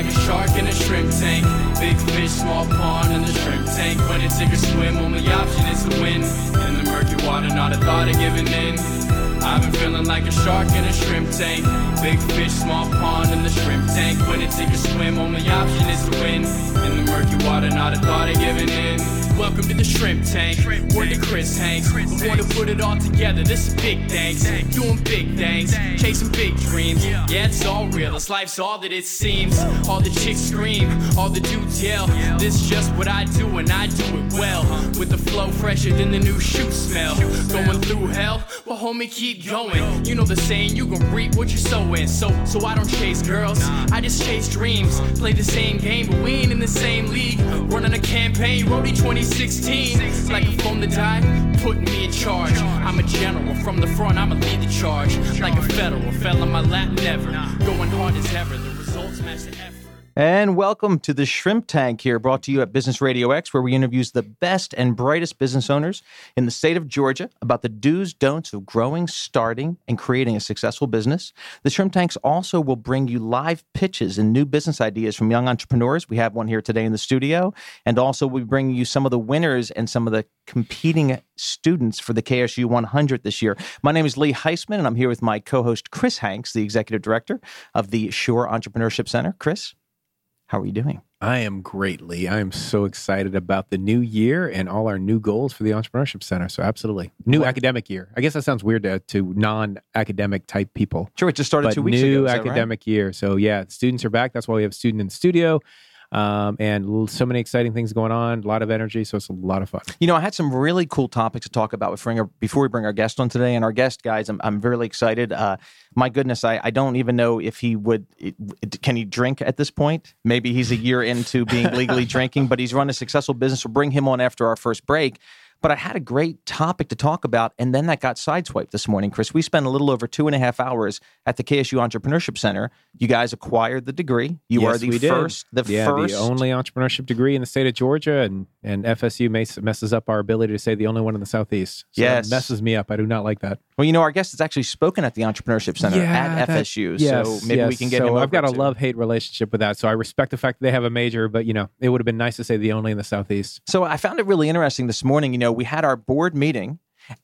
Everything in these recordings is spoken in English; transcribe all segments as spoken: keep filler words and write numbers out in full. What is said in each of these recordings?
like a shark in a shrimp tank. Big fish, small pond in the shrimp tank. When it take a swim, only option is to win. In the murky water, not a thought of giving in. I've been feeling like a shark in a shrimp tank. Big fish, small pond in the shrimp tank. When it take a swim, only option is to win. In the murky water, not a thought of giving in. Welcome to the shrimp tank. Word to Chris Hanks. We want to put it all together. This is big thanks. Doing big things, chasing big dreams. Yeah, it's all real. This life's all that it seems. All the chicks scream, all the dudes yell. This is just what I do, and I do it well. With the flow fresher than the new shoe smell. Going through hell, but homie, keep going. You know the saying, you gon' reap what you're sowing. So, so I don't chase girls, I just chase dreams. Play the same game, but we ain't in the same league. Running a campaign, Roadie twenty sixteen. Like a phone to die, putting me in charge. I'm a general, from the front I'ma lead the charge. Like a federal, fell on my lap never. Going hard as ever, the results match the effort. And welcome to the Shrimp Tank here, brought to you at Business Radio X, where we interview the best and brightest business owners in the state of Georgia about the do's, don'ts of growing, starting, and creating a successful business. The Shrimp Tanks also will bring you live pitches and new business ideas from young entrepreneurs. We have one here today in the studio. And also we bring you some of the winners and some of the competing students for the K S U one hundred this year. My name is Lee Heisman, and I'm here with my co-host Chris Hanks, the executive director of the Shore Entrepreneurship Center. Chris, how are you doing? I am great, Lee. I am so excited about the new year and all our new goals for the Entrepreneurship Center. So absolutely. New what? academic year. I guess that sounds weird to, to non-academic type people. Sure, it just started but two weeks new ago. New academic right? year. So yeah, students are back. That's why we have a student in the studio. Um, and so many exciting things going on, a lot of energy, so it's a lot of fun. You know, I had some really cool topics to talk about with our, before we bring our guest on today. And our guest, guys, I'm I'm really excited. Uh, my goodness, I, I don't even know if he would, it, it, can he drink at this point? Maybe he's a year into being legally drinking, but he's run a successful business. We'll bring him on after our first break. But I had a great topic to talk about, and then that got sideswiped this morning, Chris. We spent a little over two and a half hours at the K S U Entrepreneurship Center. You guys acquired the degree. You yes, are the we did. first, the yeah, first, the only entrepreneurship degree in the state of Georgia, and and F S U messes up our ability to say the only one in the Southeast. So yes, it messes me up. I do not like that. Well, you know, our guest has actually spoken at the Entrepreneurship Center yeah, at that, F S U, yes, so maybe yes. we can get so him over I've got a too. love-hate relationship with that, so I respect the fact that they have a major, but, you know, it would have been nice to say the only in the Southeast. So I found it really interesting this morning. You know, we had our board meeting,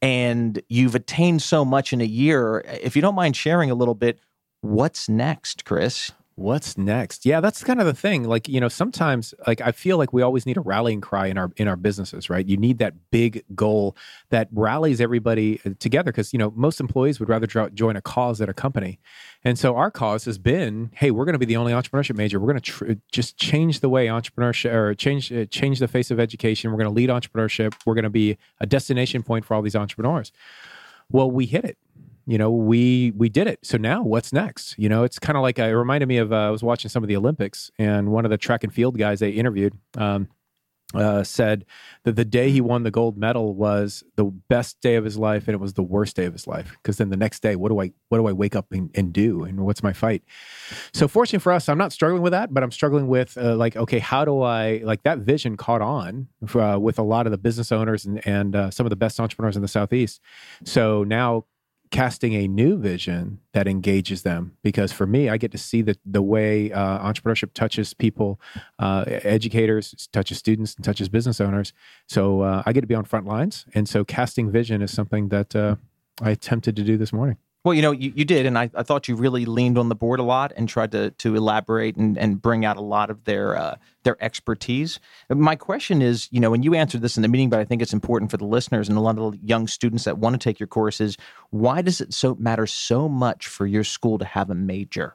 and you've attained so much in a year. If you don't mind sharing a little bit, what's next, Chris? What's next? Yeah, that's kind of the thing. Like, you know, sometimes like I feel like we always need a rallying cry in our in our businesses, right? You need that big goal that rallies everybody together because, you know, most employees would rather jo- join a cause than a company. And so our cause has been, hey, we're going to be the only entrepreneurship major. We're going to tr- just change the way entrepreneurship or change uh, change the face of education. We're going to lead entrepreneurship. We're going to be a destination point for all these entrepreneurs. Well, we hit it. You know, we we did it. So now what's next? You know, it's kind of like, uh, it reminded me of, uh, I was watching some of the Olympics, and one of the track and field guys they interviewed um, uh, said that the day he won the gold medal was the best day of his life, and it was the worst day of his life. Because then the next day, what do I what do I wake up and, and do? And what's my fight? So fortunately for us, I'm not struggling with that, but I'm struggling with uh, like, okay, how do I, like that vision caught on for, uh, with a lot of the business owners and, and uh, some of the best entrepreneurs in the Southeast. So now, casting a new vision that engages them, because for me, I get to see the the way uh, entrepreneurship touches people, uh, educators, touches students, and touches business owners. So uh, I get to be on front lines, and so casting vision is something that uh, I attempted to do this morning. Well, you know, you, you did, and I, I thought you really leaned on the board a lot and tried to to elaborate and, and bring out a lot of their uh, their expertise. My question is, you know, and you answered this in the meeting, but I think it's important for the listeners and a lot of the young students that want to take your courses. Why does it so matter so much for your school to have a major?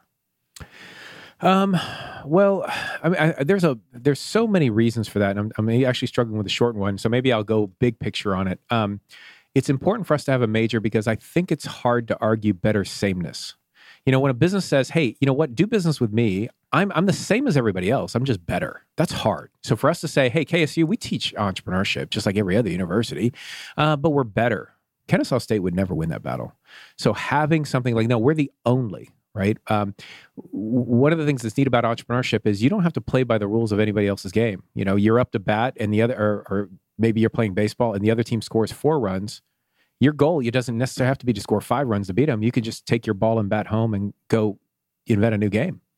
Um, well, I mean, I, there's a there's so many reasons for that, and I'm, I'm actually struggling with a short one, so maybe I'll go big picture on it. Um, It's important for us to have a major because I think it's hard to argue better sameness. You know, when a business says, hey, you know what, do business with me, I'm I'm the same as everybody else. I'm just better. That's hard. So for us to say, hey, K S U, we teach entrepreneurship just like every other university, uh, but we're better. Kennesaw State would never win that battle. So having something like, no, we're the only, right? Um, one of the things that's neat about entrepreneurship is you don't have to play by the rules of anybody else's game. You know, you're up to bat and the other, or, or maybe you're playing baseball and the other team scores four runs. Your goal, it doesn't necessarily have to be to score five runs to beat them. You could just take your ball and bat home and go invent a new game.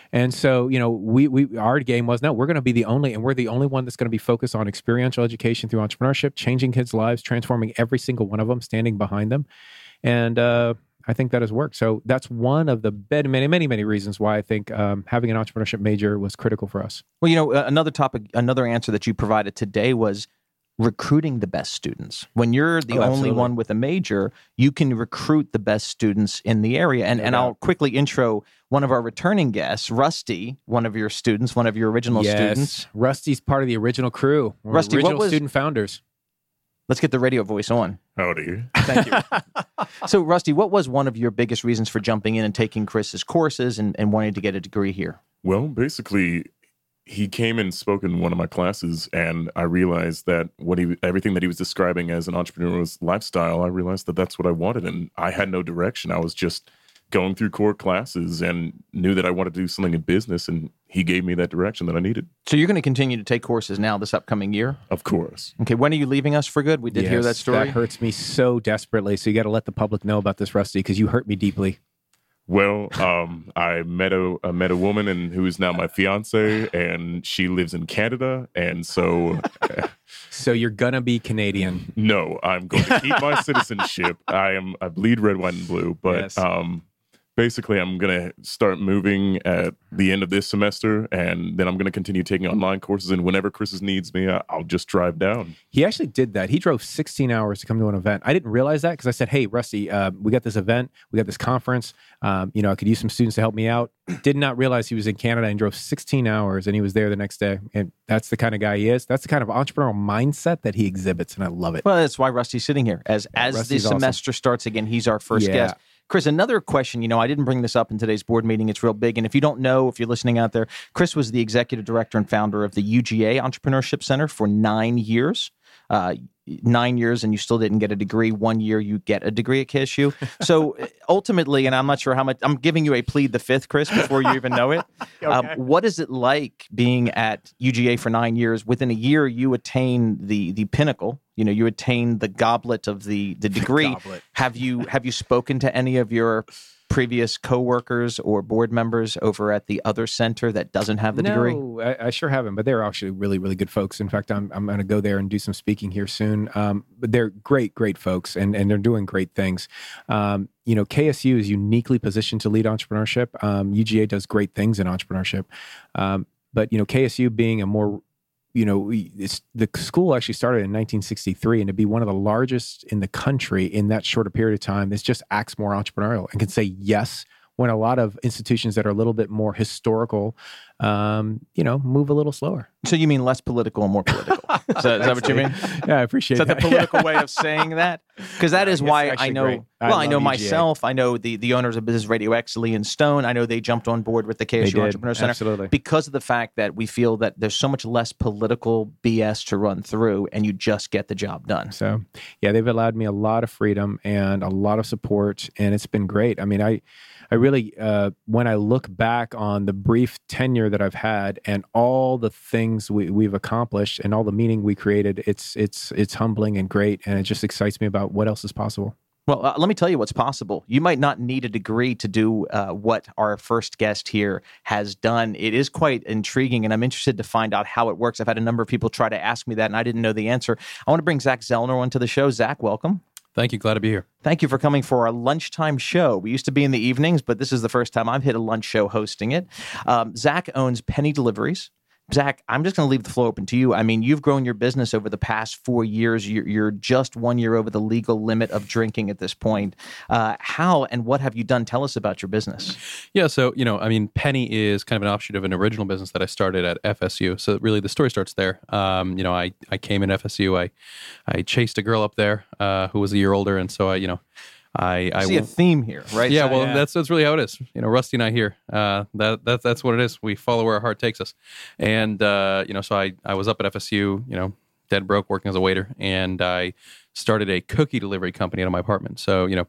And so, you know, we we our game was, no, we're going to be the only, and we're the only one that's going to be focused on experiential education through entrepreneurship, changing kids' lives, transforming every single one of them, standing behind them. And uh, I think that has worked. So that's one of the many, many, many reasons why I think um, having an entrepreneurship major was critical for us. Well, you know, another topic, another answer that you provided today was recruiting the best students. When you're the Oh, only absolutely. one with a major, you can recruit the best students in the area. And, No and doubt. I'll quickly intro one of our returning guests, Rusty, one of your students, one of your original yes. students. Rusty's part of the original crew. We're Rusty, what original was- student founders. Let's get the radio voice on. Howdy. Thank you. So, Rusty, what was one of your biggest reasons for jumping in and taking Chris's courses and, and wanting to get a degree here? Well, basically, he came and spoke in one of my classes, and I realized that what he, everything that he was describing as an entrepreneur's lifestyle, I realized that that's what I wanted, and I had no direction. I was just going through core classes and knew that I wanted to do something in business, and he gave me that direction that I needed. So you're going to continue to take courses now this upcoming year? Of course. Okay, when are you leaving us for good? We did hear Yes, that story. That hurts me so desperately. So you got to let the public know about this, Rusty, because you hurt me deeply. Well, um, I met a I met a woman and who is now my fiance, and she lives in Canada, and so So you're going to be Canadian. no, I'm going to keep my citizenship. I am I bleed red, white, and blue, but Yes. um, basically, I'm going to start moving at the end of this semester, and then I'm going to continue taking online courses. And whenever Chris needs me, I- I'll just drive down. He actually did that. He drove sixteen hours to come to an event. I didn't realize that because I said, hey, Rusty, uh, we got this event. We got this conference. Um, you know, I could use some students to help me out. Did not realize he was in Canada and drove sixteen hours, and he was there the next day. And that's the kind of guy he is. That's the kind of entrepreneurial mindset that he exhibits, and I love it. Well, that's why Rusty's sitting here. As as Rusty's the awesome. semester starts again, he's our first Yeah. guest. Chris, another question, you know, I didn't bring this up in today's board meeting. It's real big. And if you don't know, if you're listening out there, Chris was the executive director and founder of the U G A Entrepreneurship Center for nine years. Uh, nine years and you still didn't get a degree. One year you get a degree at K S U. So ultimately, and I'm not sure how much, I'm giving you a plead the fifth, Chris, before you even know it. um, what is it like being at U G A for nine years? Within a year, you attain the the pinnacle. You know, you attain the goblet of the the degree. goblet. Have you have you spoken to any of your previous coworkers or board members over at the other center that doesn't have the degree? No, I, I sure haven't, but they're actually really, really good folks. In fact, I'm I'm going to go there and do some speaking here soon. Um, but they're great, great folks, and and they're doing great things. Um, you know, K S U is uniquely positioned to lead entrepreneurship. Um, U G A does great things in entrepreneurship, um, but you know, K S U being a more you know, we- it's, the school actually started in nineteen sixty-three, and to be one of the largest in the country in that short a period of time, it just acts more entrepreneurial and can say yes when a lot of institutions that are a little bit more historical, um, you know, move a little slower. So you mean less political and more political? Is that, is that what you mean? Yeah, I appreciate Is that the that. political way of saying that? Because that is It's why I actually know. great. I Well, I love know U G A. myself. I know the the owners of Business Radio X, Lee and Stone. I know they jumped on board with the K S U They did, Entrepreneur Center absolutely. because of the fact that we feel that there's so much less political B S to run through, and you just get the job done. So, yeah, they've allowed me a lot of freedom and a lot of support, and it's been great. I mean, I, I really, uh, when I look back on the brief tenure that I've had and all the things we, we've accomplished and all the meaning we created, it's it's it's humbling and great, and it just excites me about what else is possible. Well, uh, let me tell you what's possible. You might not need a degree to do uh, what our first guest here has done. It is quite intriguing, and I'm interested to find out how it works. I've had a number of people try to ask me that, and I didn't know the answer. I want to bring Zach Zellner onto the show. Zach, welcome. Thank you. Glad to be here. Thank you for coming for our lunchtime show. We used to be in the evenings, but this is the first time I've hit a lunch show hosting it. Um, Zach owns Penny Deliveries. Zach, I'm just going to leave the floor open to you. I mean, you've grown your business over the past four years. You're, you're just one year over the legal limit of drinking at this point. Uh, how and what have you done? Tell us about your business. Yeah, so, you know, I mean, Penny is kind of an offshoot of an original business that I started at F S U. So really the story starts there. Um, you know, I, I came in F S U. I, I chased a girl up there uh, who was a year older. And so I, you know, I, I I see a theme here, right? Yeah, So- well, that's that's really how it is. You know, Rusty and I here. Uh, that that that's what it is. We follow where our heart takes us. And uh, you know, so I I was up at F S U. You know, dead broke, working as a waiter, and I started a cookie delivery company out of my apartment. So you know,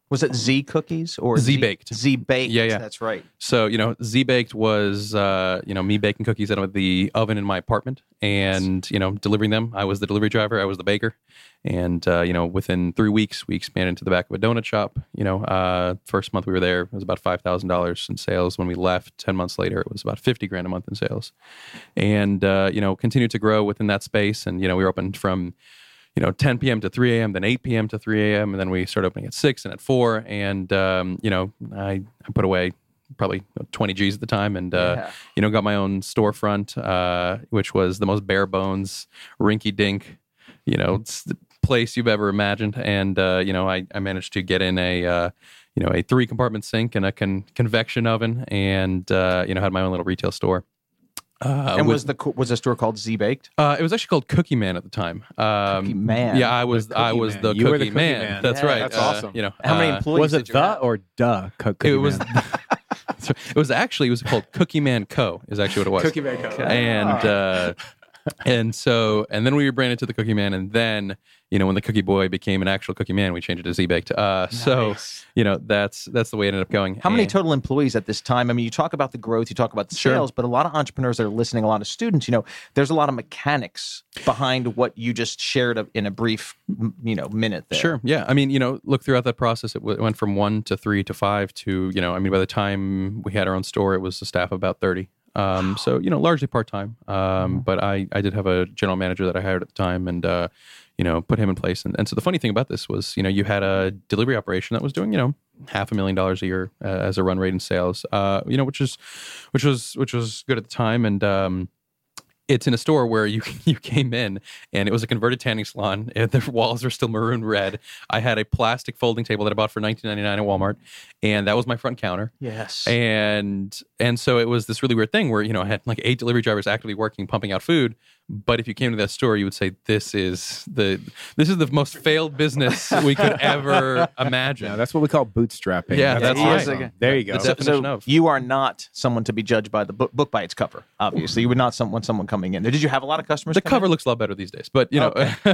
Was it Z Cookies or Z Baked? Z Baked. Yeah, yeah. That's right. So, you know, Z Baked was, uh, you know, me baking cookies out of the oven in my apartment and, you know, delivering them. I was the delivery driver. I was the baker. And, uh, you know, within three weeks, we expanded into the back of a donut shop. You know, uh, first month we were there, it was about five thousand dollars in sales. When we left ten months later, it was about fifty grand a month in sales. And, uh, you know, continued to grow within that space. And, you know, we were open from, you know, ten p.m. to three a.m., then eight p.m. to three a.m., and then we started opening at six and at four. And, um, you know, I, I put away probably twenty G's at the time and, uh, Yeah. you know, got my own storefront, uh, which was the most bare bones, rinky dink, you know, it's the place you've ever imagined. And, uh, you know, I, I managed to get in a, uh, you know, a three compartment sink and a con- convection oven and, uh, you know, had my own little retail store. Uh, and with- was the co- was the store called Z Baked? uh, it was actually called Cookie Man at the time. Um, Cookie Man. Yeah, I was. The I Cookie was Man. the You cookie, were the Cookie man. Man. That's Yeah, right. that's Uh, awesome. You know, How many uh, employees Was it did you the have? or duh? Co- Cookie It was. Man? It was actually it was called Cookie Man Co. Is actually what it was. Cookie Man Co. And uh, and so and then we rebranded to the Cookie Man, and then you know when the Cookie Boy became an actual Cookie Man, we changed it to Z Baked. Uh, So you know that's that's the way it ended up going. How many And- total employees at this time? I mean, you talk about the growth, you talk about the Sure. sales, but a lot of entrepreneurs that are listening, a lot of students, you know, there's a lot of mechanics behind what you just shared in a brief, m- you know, minute there. Sure. Yeah. I mean, you know, look throughout that process, it, w- it went from one to three to five to, you know, I mean, by the time we had our own store, it was a staff of about thirty. Um, so, you know, largely part time. Um, but I, I did have a general manager that I hired at the time and, uh, you know, put him in place. And, and so the funny thing about this was, you know, you had a delivery operation that was doing, you know, half a million dollars a year uh, as a run rate in sales, uh, you know, which is, which was, which was good at the time. And, um, it's in a store where you you came in and it was a converted tanning salon. And the walls were still maroon red. I had a plastic folding table that I bought for nineteen ninety-nine at Walmart, and that was my front counter. Yes. And and so it was this really weird thing where you know I had like eight delivery drivers actively working, pumping out food. But if you came to that store, you would say this is the this is the most failed business we could ever imagine. No, that's what we call bootstrapping. Yeah, that's awesome. right. There you go. The So, definition so of. you are not someone to be judged by the book, book by its cover. Obviously, you would not some, want someone coming in there. Did you have a lot of customers? The come cover in? looks a lot better these days, but you know,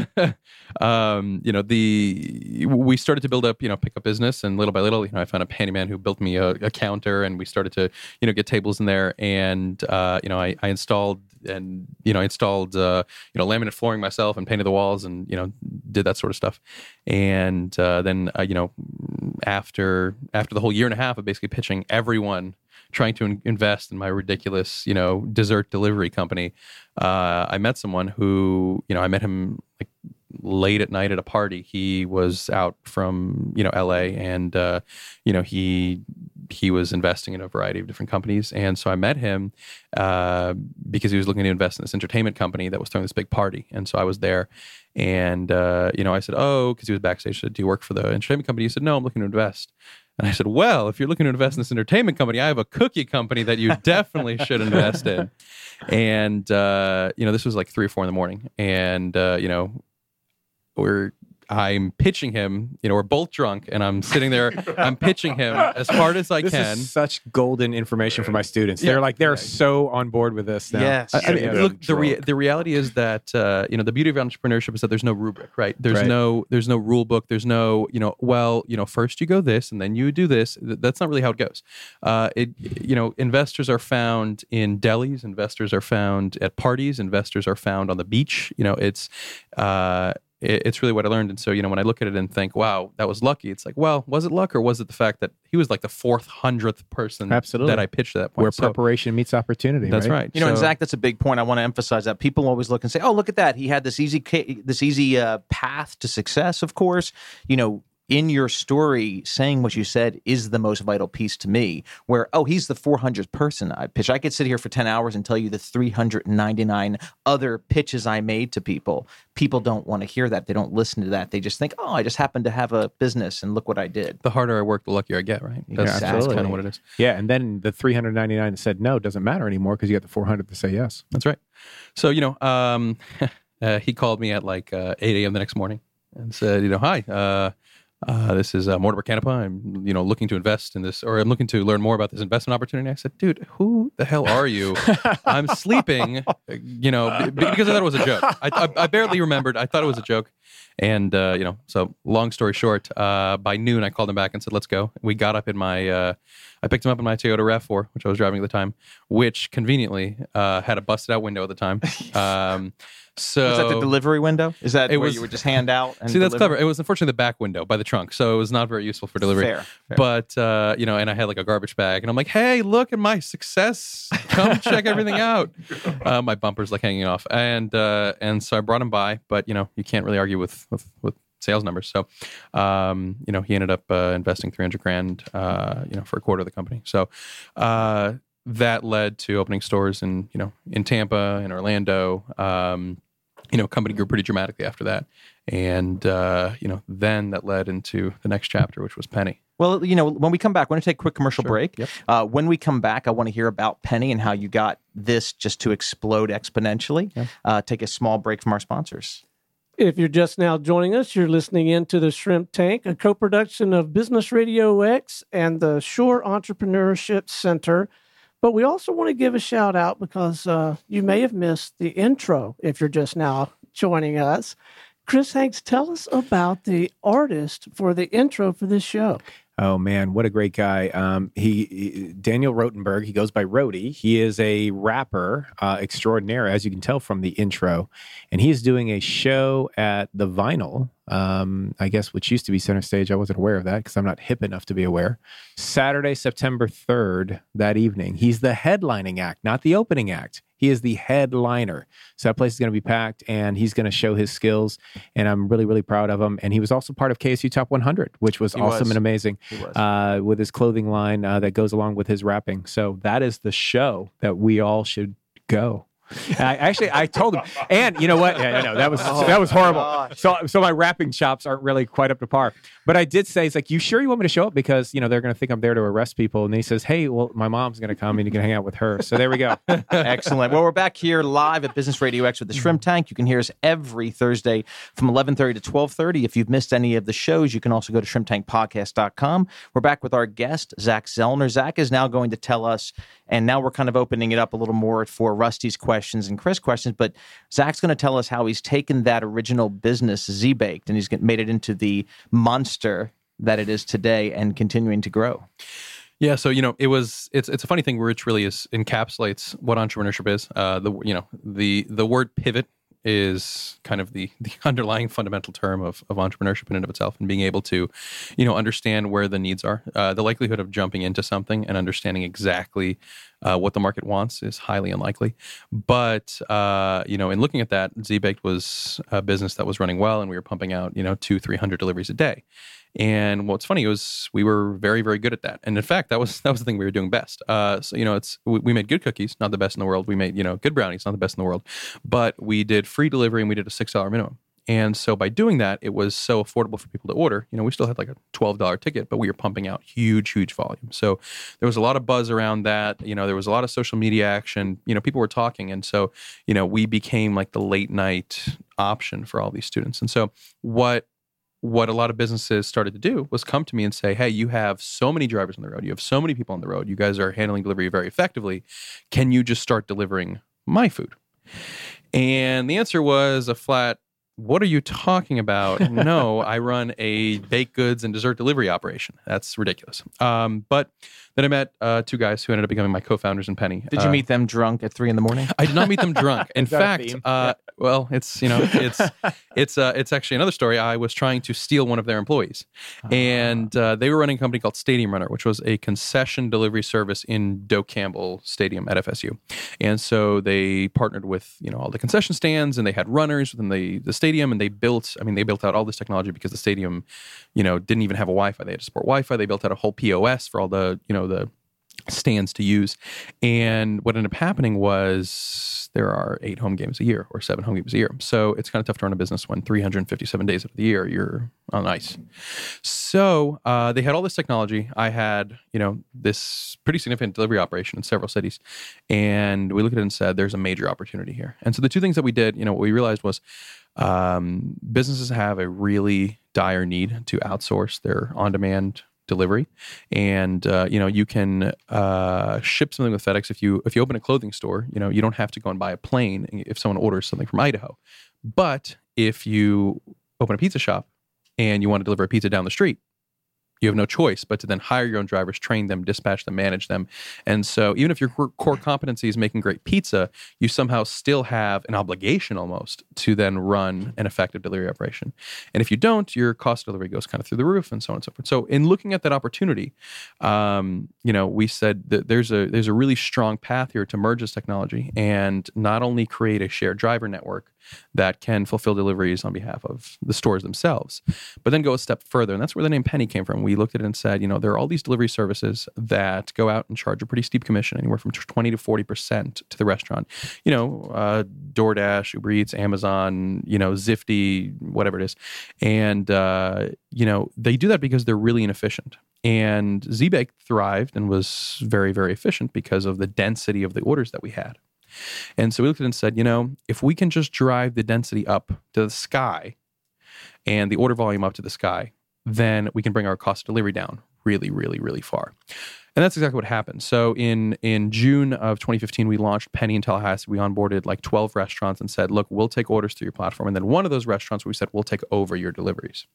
um, you know, the we started to build up, you know, pick up business, and little by little, you know, I found a handyman who built me a, a counter, and we started to, you know, get tables in there, and uh, you know, I, I installed and you know, I installed uh, you know, laminate flooring myself and painted the walls, and you know, did that sort of stuff, and uh, then uh, you know, after after the whole year and a half of basically pitching everyone trying to in- invest in my ridiculous, you know, dessert delivery company, uh, I met someone who, you know, I met him like late at night at a party. He was out from, you know, L A and, uh, you know, he, he was investing in a variety of different companies. And so I met him uh, because he was looking to invest in this entertainment company that was throwing this big party. And so I was there and, uh, you know, I said, oh, because he was backstage, I said, do you work for the entertainment company? He said, no, I'm looking to invest. And I said, well, if you're looking to invest in this entertainment company, I have a cookie company that you definitely should invest in. And, uh, you know, this was like three or four in the morning. And, uh, you know, we're, I'm pitching him, you know, we're both drunk and I'm sitting there, I'm pitching him as hard as I This can. is such golden information for my students. Yeah. They're like, they're so on board with this now. Yes. I, I mean, Yeah. look, the rea- Drunk. the reality is that uh, you know the beauty of entrepreneurship is that there's no rubric, right? There's Right. no there's no rule book. There's no you know well you know first you go this and then you do this. Th- That's not really how it goes. Uh, it you know investors are found in delis. Investors are found at parties. Investors are found on the beach. You know it's. Uh, it- It's really what I learned. And so, you know, when I look at it and think, wow, that was lucky, it's like, well, was it luck or was it the fact that he was like the fourth hundredth person Absolutely. that I pitched at that point? Where So, preparation meets opportunity. that's right. You know, and So- Zach, that's a big point. I want to emphasize that people always look and say, "Oh, look at that! He had this easy, ca- this easy uh, path to success." Of course, you know, in your story, saying what you said is the most vital piece to me. Where, oh, he's the four hundredth person I pitched. I could sit here for ten hours and tell you the three hundred ninety-nine other pitches I made to people. People don't want to hear that. They don't listen to that. They just think, "Oh, I just happened to have a business, and look what I did." the harder I work, the luckier I get, right? That's, that's Exactly. kind of what it is. Yeah, and then the three hundred ninety-nine that said no doesn't matter anymore because you got the four hundred to say yes. That's right. So, you know, um, uh, he called me at like uh, eight a.m. the next morning and said, you know, hi, uh, uh, this is uh, Mortimer Canepa. I'm, you know, looking to invest in this, or I'm looking to learn more about this investment opportunity. I said, dude, who the hell are you? I'm sleeping, you know, b- because I thought it was a joke. I, I, I barely remembered. I thought it was a joke. And, uh, you know, so long story short, uh, by noon, I called him back and said, let's go. We got up in my, uh, I picked him up in my Toyota RAV four, which I was driving at the time, which conveniently uh, had a busted out window at the time. Um, so Was that the delivery window? Is that It where was- you would just hand out? And See, that's deliver? clever. It was unfortunately the back window by the trunk, so it was not very useful for delivery. Fair, fair. But uh, you know, and I had like a garbage bag, and I'm like, "Hey, look at my success! Come check everything out." Uh, my bumper's like hanging off, and uh, and so I brought him by. But you know, you can't really argue with with, with sales numbers. So, um, you know, he ended up uh, investing three hundred grand, uh, you know, for a quarter of the company. So. Uh, that led to opening stores in you know in Tampa, in Orlando. Um, you know, company grew pretty dramatically after that. And, uh, you know, then that led into the next chapter, which was Penny. Well, you know, when we come back, we're going to take a quick commercial Sure. break. Yep. Uh, when we come back, I want to hear about Penny and how you got this just to explode exponentially. Yeah. Uh, take a small break from our sponsors. If you're just now joining us, you're listening in to the Shrimp Tank, a co-production of Business Radio X and the Shore Entrepreneurship Center. But we also want to give a shout out because uh, you may have missed the intro if you're just now joining us. Chris Hanks, tell us about the artist for the intro for this show. Oh man, what a great guy! Um, he, he Daniel Rotenberg. He goes by Rody. He is a rapper uh, extraordinaire, as you can tell from the intro, and he's doing a show at the Vinyl. Um, I guess which used to be Center Stage. I wasn't aware of that because I'm not hip enough to be aware. Saturday, September third, that evening. He's the headlining act, not the opening act. He is the headliner. So that place is going to be packed, and he's going to show his skills, and I'm really, really proud of him. And he was also part of K S U Top one hundred, which was He awesome was. and amazing, He was. uh, with his clothing line uh, that goes along with his rapping. So that is the show that we all should go. I actually I told him, and you know what? Yeah, I know that was that was horrible. gosh. So so my rapping chops aren't really quite up to par. But I did say, he's like, "You sure you want me to show up? Because you know they're going to think I'm there to arrest people." And he says, "Hey, well, my mom's going to come and you can hang out with her." So there we go. Excellent. Well, we're back here live at Business Radio X with the Shrimp Tank. You can hear us every Thursday from eleven thirty to twelve thirty. If you've missed any of the shows, you can also go to shrimp tank podcast dot com. We're back with our guest, Zach Zellner. Zach is now going to tell us, and now we're kind of opening it up a little more for Rusty's questions and Chris' questions, but Zach's going to tell us how he's taken that original business, Z-Baked, and he's made it into the monster that it is today and continuing to grow. Yeah, so you know, it was it's it's a funny thing, which really is encapsulates what entrepreneurship is. Uh, the you know the the word pivot is kind of the the underlying fundamental term of of entrepreneurship in and of itself, and being able to, you know, understand where the needs are. Uh, the likelihood of jumping into something and understanding exactly uh, what the market wants is highly unlikely. But uh, you know, in looking at that, Z-Baked was a business that was running well, and we were pumping out you know two three hundred deliveries a day. And what's funny was we were very, very good at that. And in fact, that was that was the thing we were doing best. Uh, so, you know, it's we, we made good cookies, not the best in the world. We made, you know, good brownies, not the best in the world. But we did free delivery and we did a six dollar minimum. And so by doing that, it was so affordable for people to order. You know, we still had like a twelve dollar ticket, but we were pumping out huge, huge volume. So there was a lot of buzz around that. You know, there was a lot of social media action. You know, people were talking. And so, you know, we became like the late night option for all these students. And so what What a lot of businesses started to do was come to me and say, hey, you have so many drivers on the road. You have so many people on the road. You guys are handling delivery very effectively. Can you just start delivering my food? And the answer was a flat, what are you talking about? No, I run a baked goods and dessert delivery operation. That's ridiculous. Um, but then I met uh, two guys who ended up becoming my co-founders in Penny. Did you Uh, meet them drunk at three in the morning? I did not meet them drunk. In Is that a fact, theme? uh, well, it's you know, it's it's uh, it's actually another story. I was trying to steal one of their employees, and uh, they were running a company called Stadium Runner, which was a concession delivery service in Doak Campbell Stadium at F S U. And so they partnered with you know all the concession stands, and they had runners within the the stadium, and they built. I mean, they built out all this technology because the stadium, you know, didn't even have a Wi-Fi. They had to support Wi-Fi. They built out a whole P O S for all the you know the stands to use. And what ended up happening was there are eight home games a year or seven home games a year. So it's kind of tough to run a business when three hundred fifty-seven days of the year you're on ice. So uh, they had all this technology. I had, you know, this pretty significant delivery operation in several cities. And we looked at it and said, there's a major opportunity here. And so the two things that we did, you know, what we realized was um, businesses have a really dire need to outsource their on-demand delivery, and uh, you know you can uh, ship something with FedEx. If you if you open a clothing store, you know you don't have to go and buy a plane if someone orders something from Idaho. But if you open a pizza shop and you want to deliver a pizza down the street, you have no choice but to then hire your own drivers, train them, dispatch them, manage them. And so even if your core competency is making great pizza, you somehow still have an obligation almost to then run an effective delivery operation. And if you don't, your cost of delivery goes kind of through the roof and so on and so forth. So in looking at that opportunity, um, you know, we said that there's a there's a really strong path here to merge this technology and not only create a shared driver network that can fulfill deliveries on behalf of the stores themselves, but then go a step further. And that's where the name Penny came from. We looked at it and said, you know, there are all these delivery services that go out and charge a pretty steep commission, anywhere from twenty to forty percent to the restaurant. You know, uh, DoorDash, Uber Eats, Amazon, you know, Zifty, whatever it is. And, uh, you know, they do that because they're really inefficient. And ZBake thrived and was very, very efficient because of the density of the orders that we had. And so we looked at it and said, you know, if we can just drive the density up to the sky and the order volume up to the sky, then we can bring our cost of delivery down really, really, really far. And that's exactly what happened. So in in June of twenty fifteen, we launched Penny in Tallahassee. We onboarded like twelve restaurants and said, look, we'll take orders through your platform. And then one of those restaurants, we said, we'll take over your deliveries.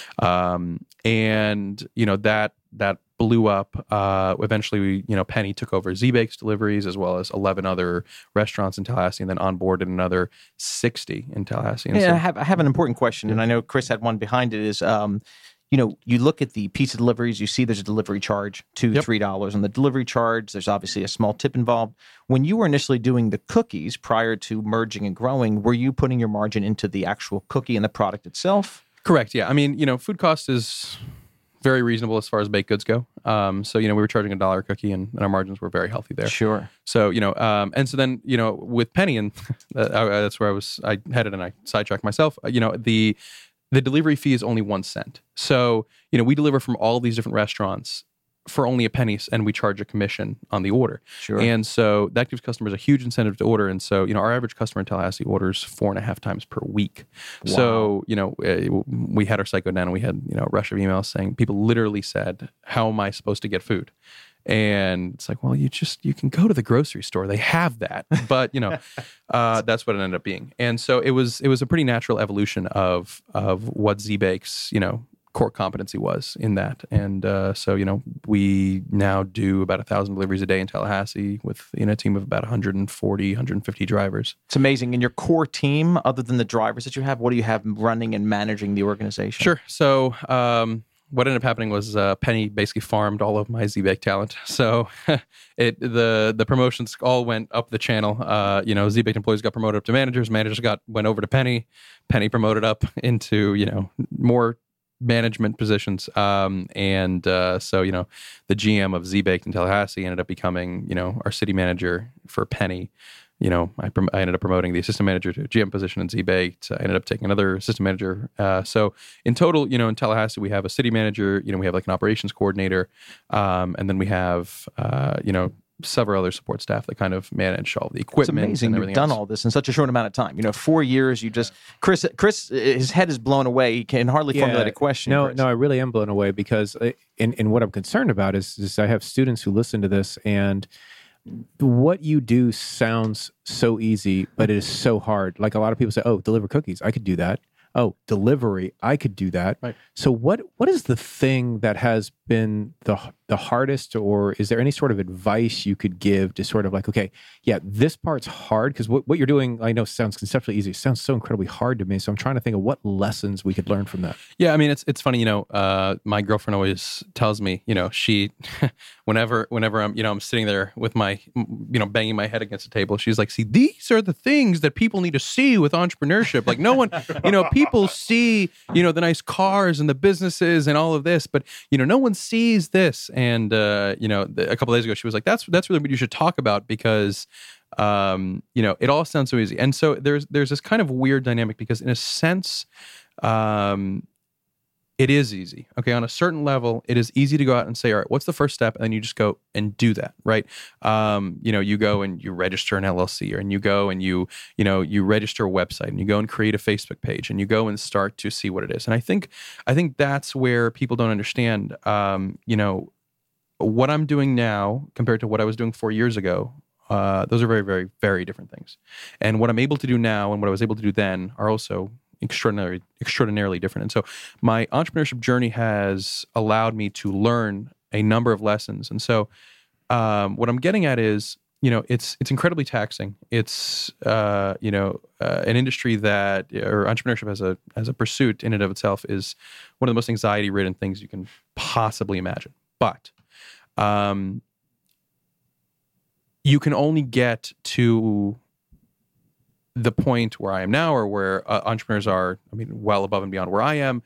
Um, and, you know, that that blew up. Uh, eventually, we, you know, Penny took over ZBake's deliveries as well as eleven other restaurants in Tallahassee and then onboarded another sixty in Tallahassee. And yeah, so, I, have, I have an important question, and I know Chris had one behind it, is, um, you know, you look at the pizza deliveries, you see there's a delivery charge, two, Yep. three dollars. On the delivery charge, there's obviously a small tip involved. When you were initially doing the cookies prior to merging and growing, were you putting your margin into the actual cookie and the product itself? Correct. Yeah. I mean, you know, food cost is very reasonable as far as baked goods go. Um, so, you know, we were charging a dollar a cookie and, and our margins were very healthy there. Sure. So, you know, um, and so then, you know, with Penny, and uh, that's where I was, I headed and I sidetracked myself, uh, you know, the, the delivery fee is only one cent. So, you know, we deliver from all these different restaurants for only a penny, and we charge a commission on the order. Sure. And so that gives customers a huge incentive to order. And so, you know, our average customer in Tallahassee orders four and a half times per week. Wow. So, you know, uh, we had our site go down and we had, you know, a rush of emails saying people literally said, how am I supposed to get food? And it's like, well, you just, you can go to the grocery store. They have that. But, you know, uh, that's what it ended up being. And so it was, it was a pretty natural evolution of, of what ZBake's, you know, core competency was in that. And uh, so, you know, we now do about a thousand deliveries a day in Tallahassee with, you know, a team of about one hundred forty, one hundred fifty drivers. It's amazing. And your core team, other than the drivers that you have, what do you have running and managing the organization? Sure. So, um, what ended up happening was uh, Penny basically farmed all of my ZBake talent. So it the the promotions all went up the channel. Uh, you know, ZBake employees got promoted up to managers. Managers got went over to Penny. Penny promoted up into, you know, more management positions. Um, and uh, so, you know, the G M of ZBake in Tallahassee ended up becoming, you know, our city manager for Penny. You know, I, prom- I ended up promoting the assistant manager to a G M position in ZBake. I ended up taking another assistant manager. Uh, so in total, you know, in Tallahassee, we have a city manager, you know, we have like an operations coordinator. Um, and then we have, uh, you know, several other support staff that kind of manage all the equipment. It's amazing and you've everything done else. all this in such a short amount of time. You know, four years, you just, Chris, Chris, his head is blown away. He can hardly formulate a question. No, Chris. no, I really am blown away because, I, and, and what I'm concerned about is, is I have students who listen to this, and what you do sounds so easy, but it is so hard. Like a lot of people say, oh, deliver cookies. I could do that. Oh, delivery. I could do that. Right. So what, what is the thing that has been the the hardest, or is there any sort of advice you could give to sort of like, okay, yeah, this part's hard because what, what you're doing, I know sounds conceptually easy. It sounds so incredibly hard to me. So I'm trying to think of what lessons we could learn from that. Yeah, I mean, it's it's funny, you know, uh, my girlfriend always tells me, you know, she, whenever whenever I'm, you know, I'm sitting there with my, you know, banging my head against the table, she's like, see, these are the things that people need to see with entrepreneurship. Like no one, you know, people see, you know, the nice cars and the businesses and all of this, but, you know, no one sees this. And, uh, you know, a couple of days ago, she was like, that's, that's really what you should talk about because, um, you know, it all sounds so easy. And so there's, there's this kind of weird dynamic because in a sense, um, it is easy. Okay. On a certain level, it is easy to go out and say, all right, what's the first step? And then you just go and do that. Right. Um, you know, you go and you register an L L C, or and you go and you, you know, you register a website, and you go and create a Facebook page, and you go and start to see what it is. And I think, I think that's where people don't understand, um, you know, what I'm doing now compared to what I was doing four years ago. Uh, those are very, very, very different things. And what I'm able to do now and what I was able to do then are also extraordinary, extraordinarily different. And so my entrepreneurship journey has allowed me to learn a number of lessons. And so um, what I'm getting at is, you know, it's it's incredibly taxing. It's uh, you know uh, an industry that, or entrepreneurship as a as a pursuit in and of itself, is one of the most anxiety ridden things you can possibly imagine. But um, you can only get to the point where I am now, or where uh, entrepreneurs are, I mean, well above and beyond where I am,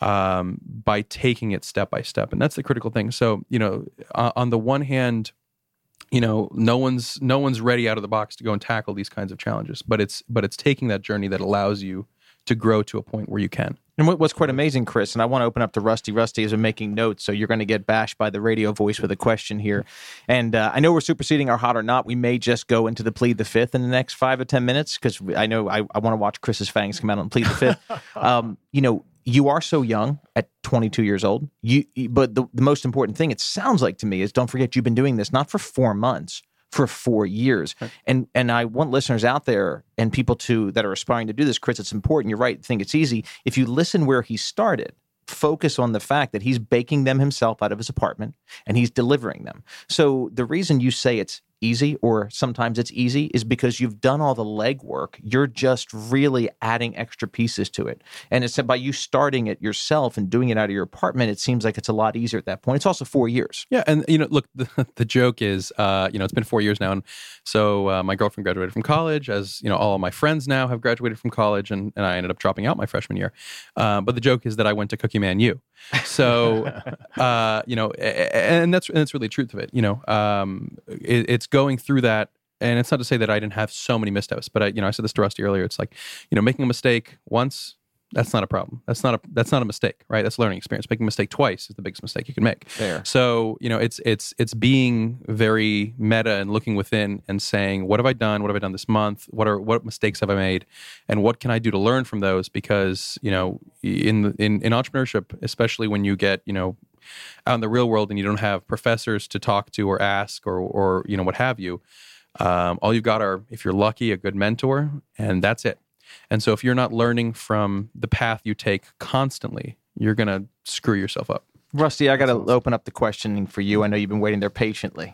um, by taking it step by step, and that's the critical thing. So, you know, uh, on the one hand, you know, no one's no one's ready out of the box to go and tackle these kinds of challenges, but it's but it's taking that journey that allows you to grow to a point where you can. And what, what's quite amazing, Chris, and I want to open up to Rusty. Rusty is making notes, so you're going to get bashed by the radio voice with a question here. And uh, I know we're superseding our hot or not. We may just go into the plead the fifth in the next five or ten minutes, because I know I, I want to watch Chris's fangs come out on plead the fifth. um, you know, you are so young at twenty-two years old. You, but the, the most important thing, it sounds like to me, is don't forget you've been doing this not for four months, for four years. Right. And and I want listeners out there and people to that are aspiring to do this, Chris, it's important. You're right. Think it's easy. If you listen where he started, focus on the fact that he's baking them himself out of his apartment and he's delivering them. So the reason you say it's easy, or sometimes it's easy, is because you've done all the legwork. You're just really adding extra pieces to it. And it's by you starting it yourself and doing it out of your apartment, it seems like it's a lot easier at that point. It's also four years. Yeah. And, you know, look, the, the joke is, uh, you know, it's been four years now. And so uh, my girlfriend graduated from college, as, you know, all of my friends now have graduated from college, and, and I ended up dropping out my freshman year. Uh, but the joke is that I went to Cookie Man U. So, uh, you know, and that's, and that's really the truth of it. You know, um, it, it's going through that, and it's not to say that I didn't have so many missteps, but I, you know, I said this to Rusty earlier. It's like, you know, making a mistake once, that's not a problem. That's not a, that's not a mistake, right? That's a learning experience. Making a mistake twice is the biggest mistake you can make. Fair. So, you know, it's, it's, it's being very meta and looking within and saying, what have I done? What have I done this month? What are, what mistakes have I made? And what can I do to learn from those? Because, you know, in, the, in, in entrepreneurship, especially when you get, you know, out in the real world and you don't have professors to talk to or ask or, or, you know, what have you, um, all you've got are, if you're lucky, a good mentor, and that's it. And so if you're not learning from the path you take constantly, you're going to screw yourself up. Rusty, I got to open up the questioning for you. I know you've been waiting there patiently.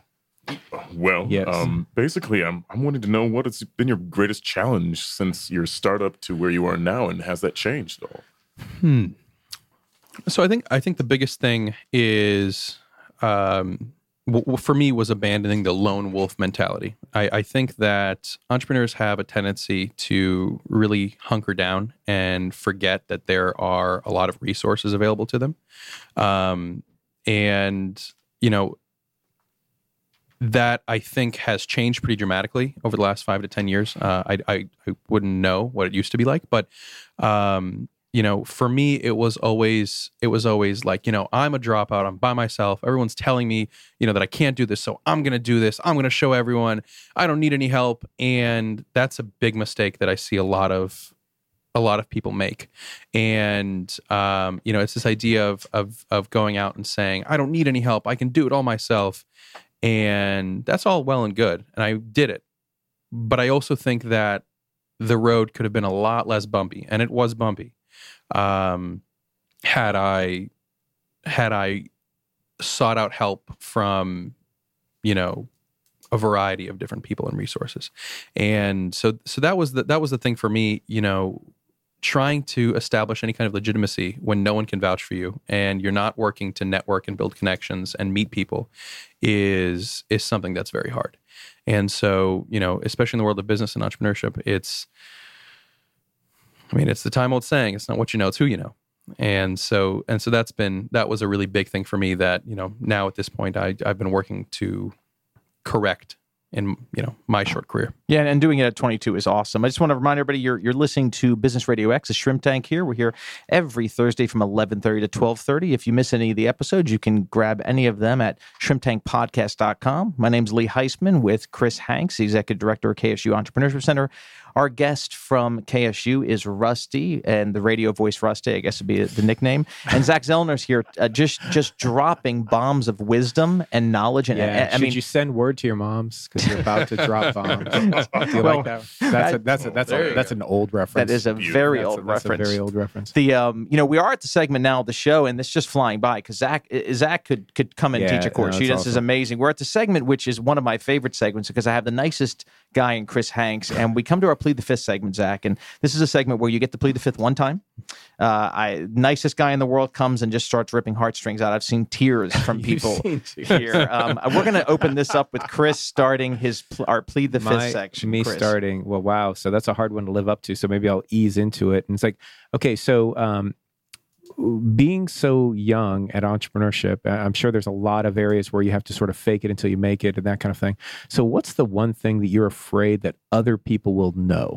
Well, Yes. um, basically, I'm I'm wanting to know what has been your greatest challenge since your startup to where you are now, and has that changed at all? Hmm. So I think I think the biggest thing is, um, w- for me, was abandoning the lone wolf mentality. I, I think that entrepreneurs have a tendency to really hunker down and forget that there are a lot of resources available to them, um, and you know that I think has changed pretty dramatically over the last five to ten years. Uh, I, I I wouldn't know what it used to be like, but. Um, You know, for me, it was always, it was always like, you know, I'm a dropout. I'm by myself. Everyone's telling me, you know, that I can't do this. So I'm going to do this. I'm going to show everyone I don't need any help. And that's a big mistake that I see a lot of, a lot of people make. And, um, you know, it's this idea of, of, of going out and saying, I don't need any help. I can do it all myself. And that's all well and good. And I did it. But I also think that the road could have been a lot less bumpy, and it was bumpy. Um, had I, had I sought out help from, you know, a variety of different people and resources. And so, so that was the, that was the thing for me, you know, trying to establish any kind of legitimacy when no one can vouch for you and you're not working to network and build connections and meet people is, is something that's very hard. And so, you know, especially in the world of business and entrepreneurship, it's, I mean, it's the time old saying, it's not what you know, it's who you know. And so, and so that's been, that was a really big thing for me that, you know, now at this point, I, I've been working to correct in, you know, my short career. Yeah, and doing it at twenty-two is awesome. I just want to remind everybody, you're you're listening to Business Radio X, a Shrimp Tank here. We're here every Thursday from eleven thirty to twelve thirty. If you miss any of the episodes, you can grab any of them at shrimp tank podcast dot com. My name's Lee Heisman with Chris Hanks, the Executive Director of K S U Entrepreneurship Center. Our guest from K S U is Rusty, and the radio voice Rusty, I guess would be the nickname. And Zach Zellner's here, uh, just just dropping bombs of wisdom and knowledge. And Yeah. I, I Should mean, you send word to your moms because you're about to drop bombs? Do you Well, like that? That's a, that's a, that's There a, you that's an old reference. That is a Beautiful. very That's old a, that's reference. a very old reference. The um, you know, we are at the segment now of the show, and this is just flying by because Zach uh, Zach could could come and Yeah, teach a course. no, She it's does is awesome. amazing. We're at the segment which is one of my favorite segments because I have the nicest guy in Chris Hanks, and we come to our plead the fifth segment, Zach, and this is a segment where you get to plead the fifth one time. Uh, I nicest guy in the world comes and just starts ripping heartstrings out. I've seen tears from You've people seen tears. here. Um, we're going to open this up with Chris starting his pl- our plead the fifth My- section. Me Chris. starting. Well, wow. So that's a hard one to live up to. So maybe I'll ease into it. And it's like, okay, so um, being so young at entrepreneurship, I- I'm sure there's a lot of areas where you have to sort of fake it until you make it and that kind of thing. So what's the one thing that you're afraid that other people will know?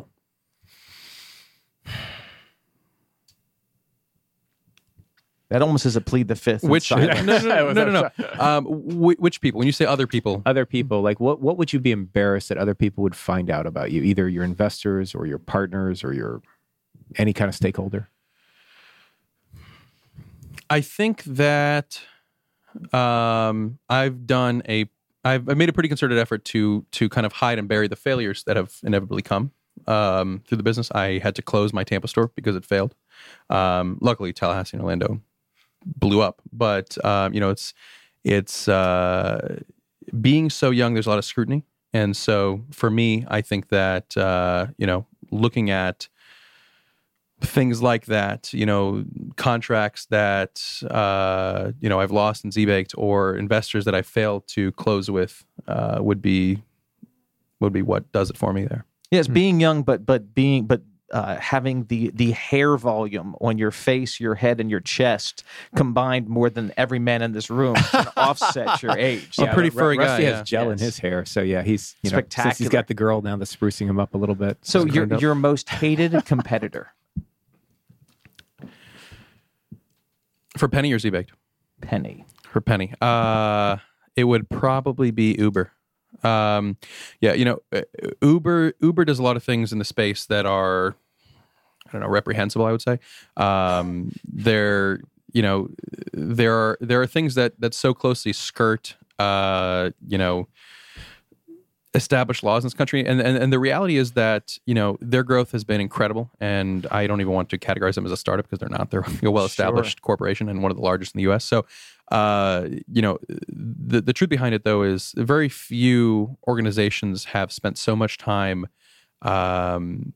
That almost is a plead the fifth. in Which no, silence. no, no, no, no, no. Um, wh- which people? When you say other people, Other people, like what, what would you be embarrassed that other people would find out about you? Either your investors or your partners or your any kind of stakeholder? I think that um, I've done a, I've, I've made a pretty concerted effort to to kind of hide and bury the failures that have inevitably come um, through the business. I had to close my Tampa store because it failed. Um, luckily, Tallahassee and Orlando blew up, but um, you know, it's it's uh, being so young. There's a lot of scrutiny, and so for me, I think that uh, you know, looking at things like that, you know, contracts that, uh, you know, I've lost in Z-Baked or investors that I failed to close with uh, would be would be what does it for me there. Yes, being young, but but being but uh, having the the hair volume on your face, your head, and your chest combined more than every man in this room can offset your age. I'm a pretty Ru- furry guy, Rusty yeah. has gel in Yes. his hair, so yeah, he's you know since he's Spectacular. got the girl now that's sprucing him up a little bit. So Just your turned up. your most hated competitor, For Penny or Z-Baked? Penny. For Penny, uh, it would probably be Uber. Um, yeah, you know, uh, Uber Uber does a lot of things in the space that are, I don't know, reprehensible. I would say um, they're, you know, there are there are things that that so closely skirt, uh, you know, established laws in this country, and, and and the reality is that, you know, their growth has been incredible, and I don't even want to categorize them as a startup because they're not. They're a well-established corporation and one of the largest in the U S. So, uh, you know, the the truth behind it though is very few organizations have spent so much time um,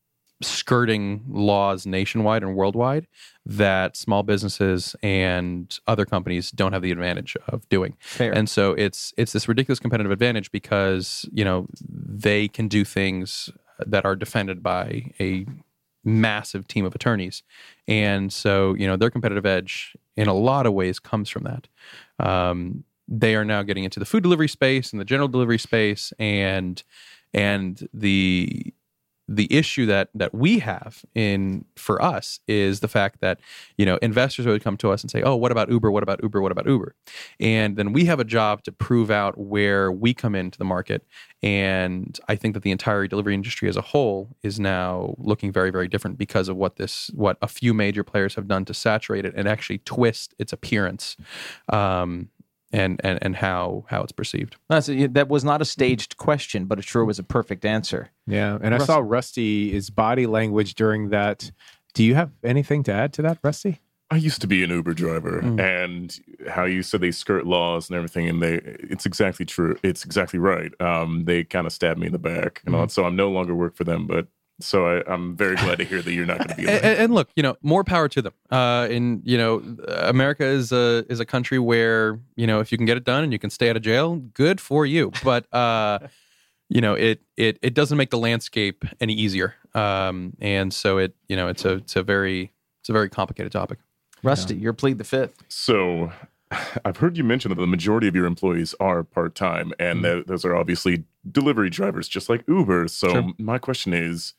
skirting laws nationwide and worldwide that small businesses and other companies don't have the advantage of doing. Fair. And so it's it's this ridiculous competitive advantage because, you know, they can do things that are defended by a massive team of attorneys. And so, you know, their competitive edge in a lot of ways comes from that. Um, they are now getting into the food delivery space and the general delivery space, and and the the issue that that we have in for us is the fact that, you know, investors would come to us and say, oh, what about Uber? What about Uber? What about Uber? And then we have a job to prove out where we come into the market. And I think that the entire delivery industry as a whole is now looking very, very different because of what this, what a few major players have done to saturate it and actually twist its appearance. Um, and and and how how it's perceived. That's, that was not a staged question, but it sure was a perfect answer. Yeah, and I saw Rusty's body language during that. Do you have anything to add to that, Rusty? I used to be an Uber driver, Mm. and how you said they skirt laws and everything, and they it's exactly true. It's exactly right. Um, they kind of stabbed me in the back, and all that, so I'm no longer work for them. But so I, I'm very glad to hear that you're not going to be. And, Like and look, you know, more power to them. Uh, and you know, America is a is a country where, you know, if you can get it done and you can stay out of jail, good for you. But uh, you know, it it it doesn't make the landscape any easier. Um, and so it, you know, it's a it's a very it's a very complicated topic. Rusty, your plead the fifth. So I've heard you mention that the majority of your employees are part-time, and that those are obviously delivery drivers, just like Uber. So Sure. my question is,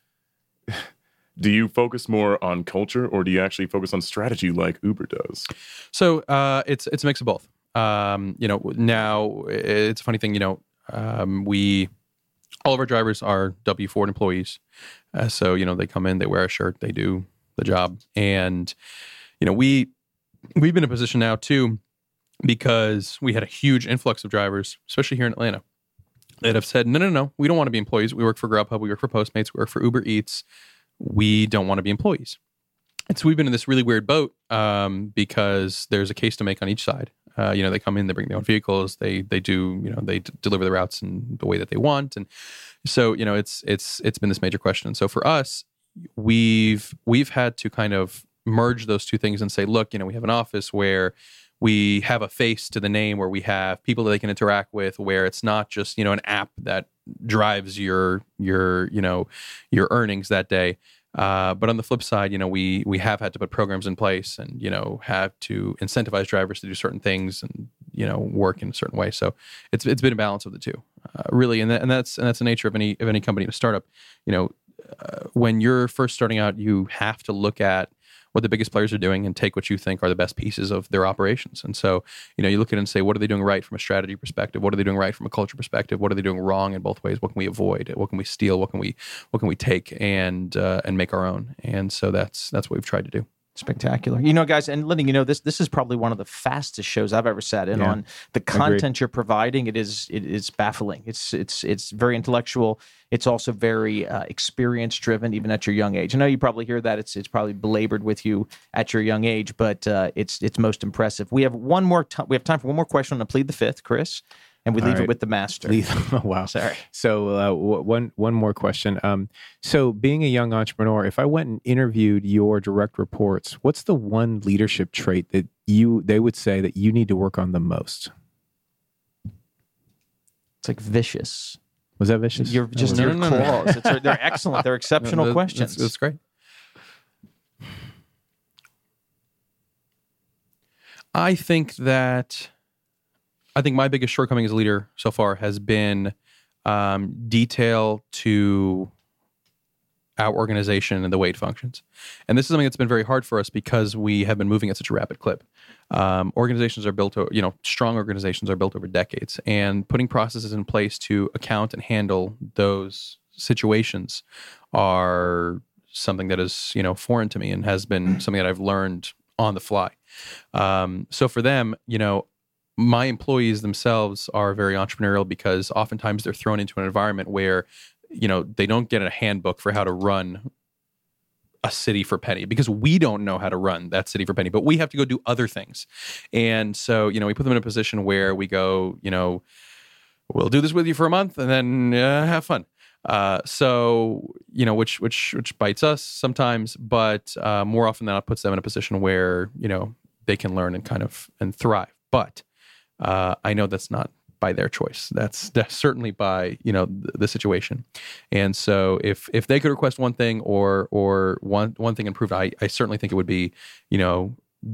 do you focus more on culture, or do you actually focus on strategy like Uber does? So uh, it's it's a mix of both. Um, you know, now it's a funny thing. You know, um, we all of our drivers are W four employees, uh, so you know they come in, they wear a shirt, they do the job, and you know we we've been in a position now too, because we had a huge influx of drivers, especially here in Atlanta. that have said, no, no, no, we don't want to be employees. We work for Grubhub, we work for Postmates, we work for Uber Eats. We don't want to be employees. And so we've been in this really weird boat um, because there's a case to make on each side. Uh, you know, they come in, they bring their own vehicles, they they do, you know, they d- deliver the routes in the way that they want, and so you know, it's it's it's been this major question. And so for us, we've we've had to kind of merge those two things and say, look, you know, we have an office where we have a face to the name, where we have people that they can interact with, where it's not just, you know, an app that drives your your you know your earnings that day. Uh, but on the flip side, you know, we we have had to put programs in place and, you know, have to incentivize drivers to do certain things and, you know, work in a certain way. So it's it's been a balance of the two, uh, really, and that, and that's and that's the nature of any of any company to startup. You know, uh, when you're first starting out, you have to look at what the biggest players are doing and take what you think are the best pieces of their operations. And so, you know, you look at it and say, what are they doing right from a strategy perspective? What are they doing right from a culture perspective? What are they doing wrong in both ways? What can we avoid? What can we steal? What can we what can we take and uh, and make our own? And so that's that's what we've tried to do. Spectacular. You know, guys, and letting you know, this this is probably one of the fastest shows I've ever sat in Yeah. on. The content you're providing, it is it is baffling. It's it's it's very intellectual. It's also very uh, experience driven, even at your young age. I know you probably hear that. It's it's probably belabored with you at your young age, but uh, it's it's most impressive. We have one more time. We have time for one more question on the Plead the Fifth, Chris, and we All leave right. it with the master. Leave- oh, wow. Sorry. So uh, w- one one more question. Um, so being a young entrepreneur, if I went and interviewed your direct reports, what's the one leadership trait that you they would say that you need to work on the most? It's like vicious. Was that vicious? You're just No, your no, no, no. claws. It's, they're excellent. They're exceptional That- questions. That's, that's great. I think that I think my biggest shortcoming as a leader so far has been um, detail to our organization and the way it functions. And this is something that's been very hard for us because we have been moving at such a rapid clip. Um, organizations are built, o- you know, strong organizations are built over decades, and putting processes in place to account and handle those situations are something that is, you know, foreign to me and has been something that I've learned on the fly. Um, so for them, you know, my employees themselves are very entrepreneurial because oftentimes they're thrown into an environment where, you know, they don't get a handbook for how to run a city for penny because we don't know how to run that city for penny, but we have to go do other things. And so, you know, we put them in a position where we go, you know, we'll do this with you for a month and then uh, have fun. Uh, so, you know, which, which, which bites us sometimes, but uh, more often than not puts them in a position where, you know, they can learn and kind of, and thrive. But uh, I know that's not by their choice. That's, that's certainly by, you know, the, the situation. And so if if they could request one thing or or one one thing improved, I, I certainly think it would be, you know,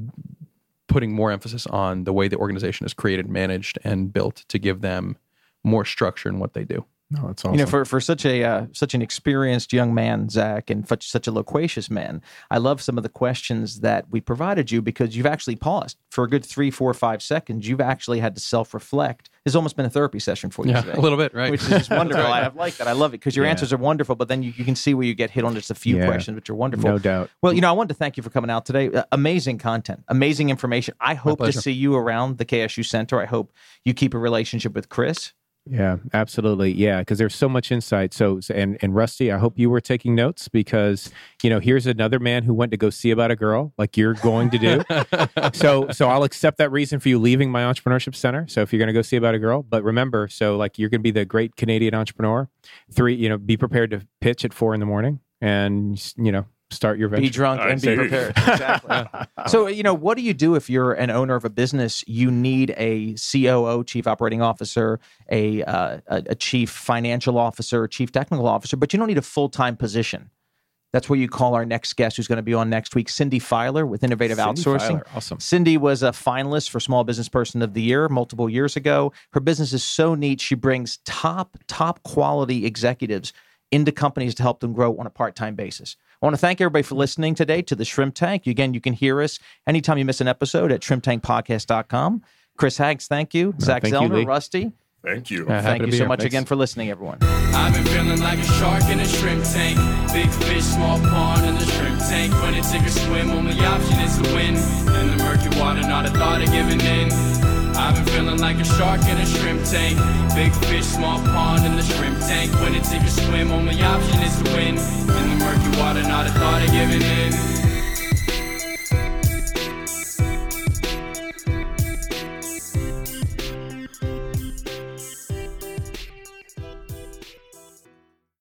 putting more emphasis on the way the organization is created, managed, and built to give them more structure in what they do. No, that's awesome. You know, for, for such a uh, such an experienced young man, Zach, and such such a loquacious man, I love some of the questions that we provided you because you've actually paused for a good three, four, five seconds. You've actually had to self-reflect. It's almost been a therapy session for you Yeah, today. a little bit, right? Which is just wonderful. Right. I, I like that. I love it because your Yeah. answers are wonderful, but then you, you can see where you get hit on just a few Yeah. questions, which are wonderful. No doubt. Well, you know, I wanted to thank you for coming out today. Uh, amazing content, amazing information. I hope to pleasure. see you around the K S U Center. I hope you keep a relationship with Chris. Yeah, absolutely. Yeah, because there's so much insight. So, and and Rusty, I hope you were taking notes because, you know, here's another man who went to go see about a girl like you're going to do. so, so I'll accept that reason for you leaving my entrepreneurship center. So if you're going to go see about a girl, but remember, so like you're going to be the great Canadian entrepreneur. Three, you know, be prepared to pitch at four in the morning and, you know, start your venture. Be drunk I and be see. prepared. Exactly. So, you know, what do you do if you're an owner of a business? You need a C O O, chief operating officer, a, uh, a, a chief financial officer, a chief technical officer, but you don't need a full-time position. That's where you call our next guest, who's going to be on next week, Cindy Filer with Innovative Cindy Outsourcing. Filer, awesome. Cindy was a finalist for Small Business Person of the Year multiple years ago. Her business is so neat. She brings top, top quality executives into companies to help them grow on a part-time basis. I want to thank everybody for listening today to the Shrimp Tank. Again, you can hear us anytime you miss an episode at shrimp tank podcast dot com. Chris Haggs, thank you. Zach thank you, Zellner, Lee. Rusty, Thank you. Yeah, happy thank to you be so here. much Thanks. again for listening, everyone. I've been feeling like a shark in a shrimp tank. Big fish, small pond in the shrimp tank. When it take a swim, only option is to win. In the murky water, not a thought of giving in. I've been feeling like a shark in a shrimp tank. Big fish, small pond in the shrimp tank. When it's sink or swim, only option is to win. In the murky water, not a thought of giving in.